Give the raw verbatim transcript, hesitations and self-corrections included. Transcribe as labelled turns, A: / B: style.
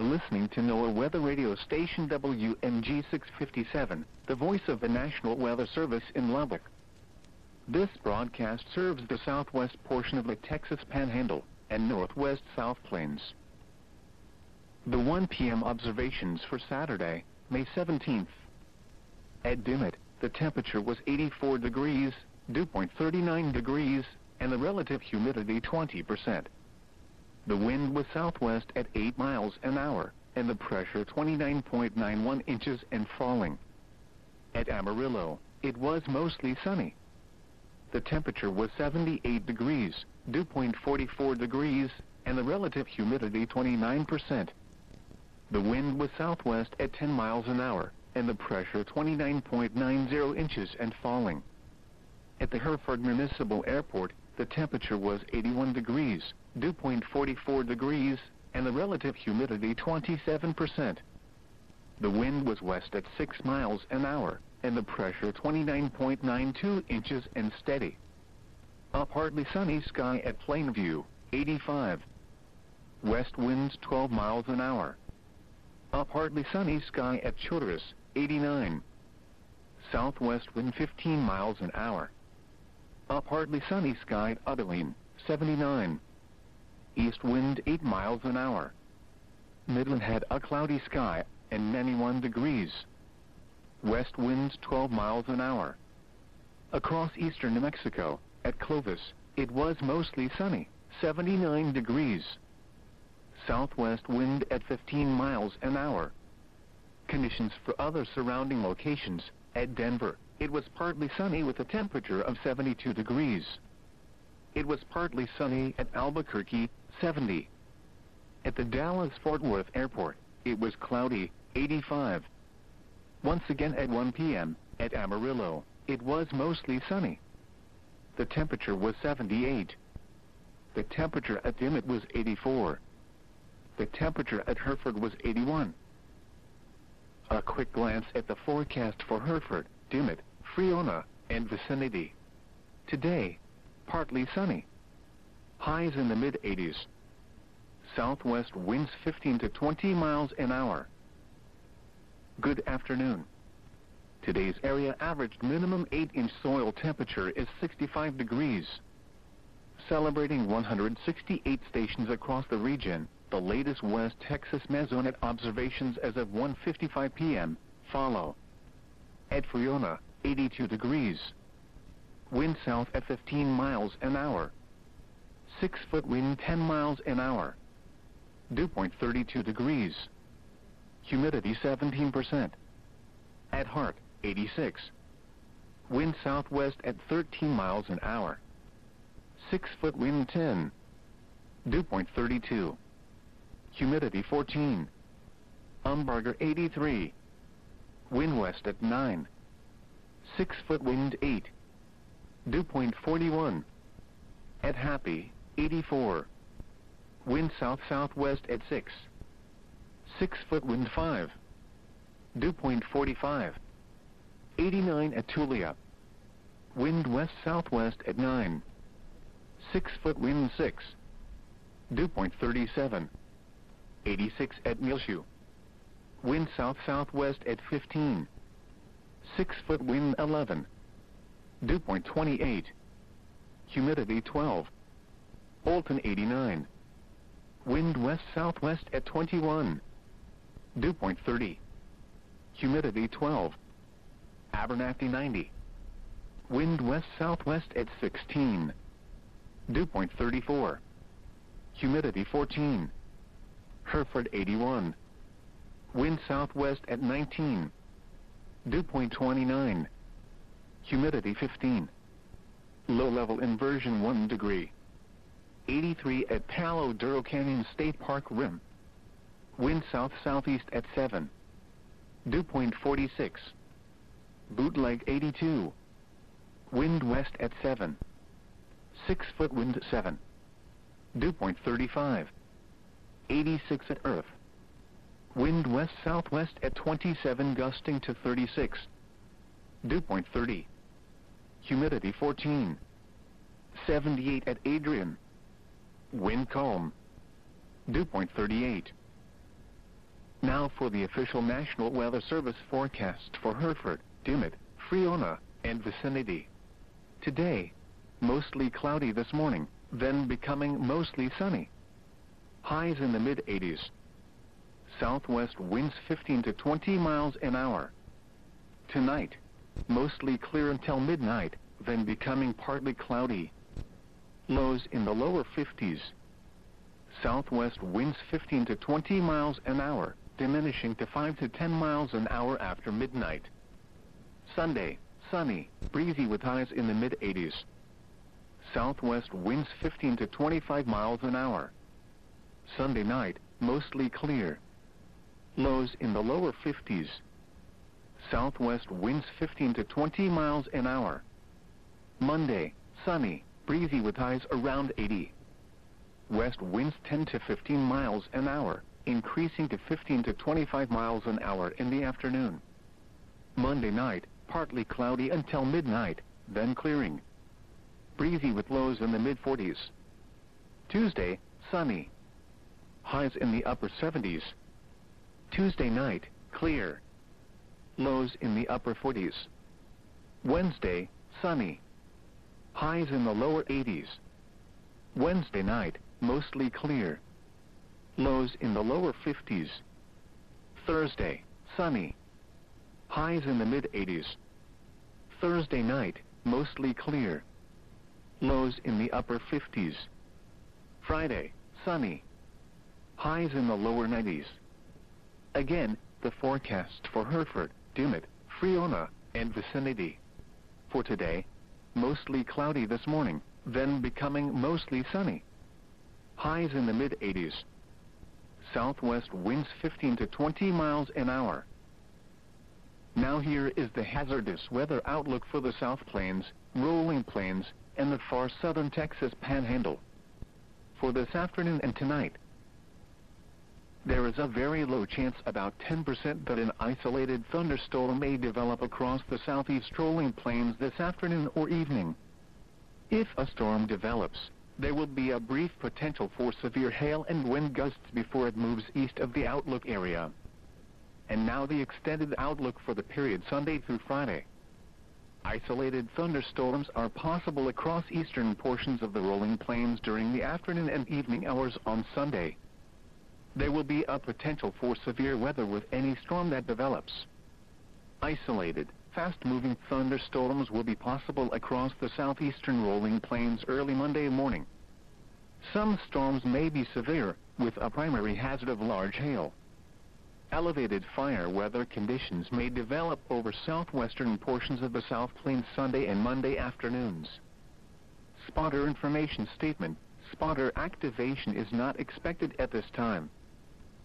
A: listening to NOAA Weather Radio Station W M G six fifty-seven, the voice of the National Weather Service in Lubbock. This broadcast serves the southwest portion of the Texas Panhandle and northwest South Plains. The one p m observations for Saturday, May seventeenth. At Dimmitt, the temperature was eighty-four degrees, dew point thirty-nine degrees, and the relative humidity twenty percent. The wind was southwest at eight miles an hour, and the pressure twenty-nine point nine one inches and falling. At Amarillo, it was mostly sunny. The temperature was seventy-eight degrees, dew point forty-four degrees, and the relative humidity twenty-nine percent. The wind was southwest at ten miles an hour, and the pressure twenty-nine point nine zero inches and falling. At the Hereford Municipal Airport, the temperature was eighty-one degrees, dew point forty-four degrees, and the relative humidity twenty-seven percent. The wind was west at six miles an hour, and the pressure twenty-nine point nine two inches and steady. A partly sunny sky at Plainview, eighty-five. West winds twelve miles an hour. A partly sunny sky at Charteris, eighty-nine. Southwest wind fifteen miles an hour. A partly sunny sky at Abilene, seventy-nine. East wind eight miles an hour. Midland had a cloudy sky and ninety-one degrees. West winds twelve miles an hour. Across eastern New Mexico, at Clovis, it was mostly sunny, seventy-nine degrees. Southwest wind at fifteen miles an hour. Conditions for other surrounding locations, at Denver, it was partly sunny with a temperature of seventy-two degrees. It was partly sunny at Albuquerque, seventy. At the Dallas-Fort Worth Airport, it was cloudy, eighty-five. Once again at one p m, at Amarillo, it was mostly sunny. The temperature was seventy-eight. The temperature at Dimmitt was eighty-four. The temperature at Hereford was eighty-one. A quick glance at the forecast for Hereford, Dimmitt, Friona, and vicinity. Today, partly sunny. Highs in the mid eighties. Southwest winds fifteen to twenty miles an hour. Good afternoon. Today's area averaged minimum eight inch soil temperature is sixty-five degrees. Celebrating one hundred sixty-eight stations across the region, the latest West Texas Mesonet observations as of one fifty-five p m follow. At Friona, eighty-two degrees. Wind south at fifteen miles an hour. six foot wind ten miles an hour. Dew point thirty-two degrees. Humidity seventeen percent. At Hart, eighty-six. Wind southwest at thirteen miles an hour. six foot wind ten. Dew point thirty-two. Humidity fourteen. Umbarger, eighty-three. Wind west at nine. six foot wind eight. Dew point forty-one. At Happy, eighty-four. Wind south-southwest at six. six foot wind five. Dew point forty-five. eighty-nine at Tulia. Wind west-southwest at nine. six foot wind six. Dew point thirty-seven. eighty-six at Muleshoe. Wind south-southwest at fifteen. six foot wind eleven. Dew point twenty-eight. Humidity twelve. Olton, eighty-nine. Wind west-southwest at twenty-one. Dew point thirty. Humidity twelve. Abernathy, ninety. Wind west-southwest at sixteen. Dew point thirty-four. Humidity fourteen. Hereford, eighty-one. Wind southwest at nineteen. Dew point twenty-nine. Humidity fifteen. Low-level inversion one degree. eighty-three at Palo Duro Canyon State Park Rim. Wind south-southeast at seven. Dew point forty-six. Bootleg, eighty-two. Wind west at seven. six foot wind seven. Dew point thirty-five. eighty-six at Earth. Wind west-southwest at twenty-seven, gusting to thirty-six. Dew point thirty. Humidity fourteen. seventy-eight at Adrian. Wind calm. Dew point thirty-eight. Now for the official National Weather Service forecast for Hereford, Dimmitt, Friona, and vicinity. Today, mostly cloudy this morning, then becoming mostly sunny. Highs in the mid eighties. Southwest winds fifteen to twenty miles an hour. Tonight, mostly clear until midnight, then becoming partly cloudy. Lows in the lower fifties. Southwest winds fifteen to twenty miles an hour, diminishing to five to ten miles an hour after midnight. Sunday, sunny, breezy with highs in the mid eighties. Southwest winds fifteen to twenty-five miles an hour. Sunday night, mostly clear. Lows in the lower fifties. Southwest winds fifteen to twenty miles an hour. Monday, sunny, breezy with highs around eighty. West winds ten to fifteen miles an hour, increasing to fifteen to twenty-five miles an hour in the afternoon. Monday night, partly cloudy until midnight, then clearing. Breezy with lows in the mid forties. Tuesday, sunny. Highs in the upper seventies. Tuesday night, clear. Lows in the upper forties. Wednesday, sunny. Highs in the lower eighties. Wednesday night, mostly clear. Lows in the lower fifties. Thursday, sunny. Highs in the mid eighties. Thursday night, mostly clear. Lows in the upper fifties. Friday, sunny. Highs in the lower nineties. Again, the forecast for Hereford, Dimmitt, Friona, and vicinity. For today, mostly cloudy this morning, then becoming mostly sunny. Highs in the mid eighties. Southwest winds fifteen to twenty miles an hour. Now here is the hazardous weather outlook for the South Plains, Rolling Plains, and the far southern Texas Panhandle. For this afternoon and tonight, there is a very low chance, about ten percent, that an isolated thunderstorm may develop across the southeast rolling plains this afternoon or evening. If a storm develops, there will be a brief potential for severe hail and wind gusts before it moves east of the outlook area. And now the extended outlook for the period Sunday through Friday. Isolated thunderstorms are possible across eastern portions of the rolling plains during the afternoon and evening hours on Sunday. There will be a potential for severe weather with any storm that develops. Isolated, fast-moving thunderstorms will be possible across the southeastern rolling plains early Monday morning. Some storms may be severe, with a primary hazard of large hail. Elevated fire weather conditions may develop over southwestern portions of the South Plains Sunday and Monday afternoons. Spotter information statement: spotter activation is not expected at this time.